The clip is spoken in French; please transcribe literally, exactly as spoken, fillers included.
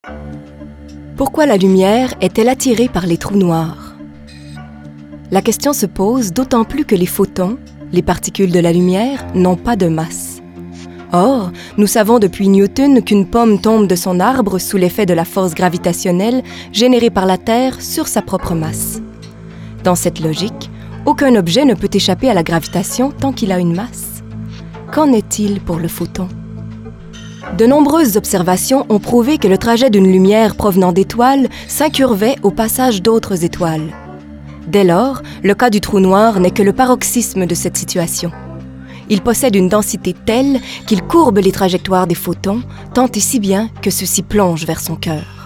Pourquoi la lumière est-elle attirée par les trous noirs? La question se pose d'autant plus que les photons, les particules de la lumière, n'ont pas de masse. Or, nous savons depuis Newton qu'une pomme tombe de son arbre sous l'effet de la force gravitationnelle générée par la Terre sur sa propre masse. Dans cette logique, aucun objet ne peut échapper à la gravitation tant qu'il a une masse. Qu'en est-il pour le photon? De nombreuses observations ont prouvé que le trajet d'une lumière provenant d'étoiles s'incurvait au passage d'autres étoiles. Dès lors, le cas du trou noir n'est que le paroxysme de cette situation. Il possède une densité telle qu'il courbe les trajectoires des photons, tant et si bien que ceux-ci plongent vers son cœur.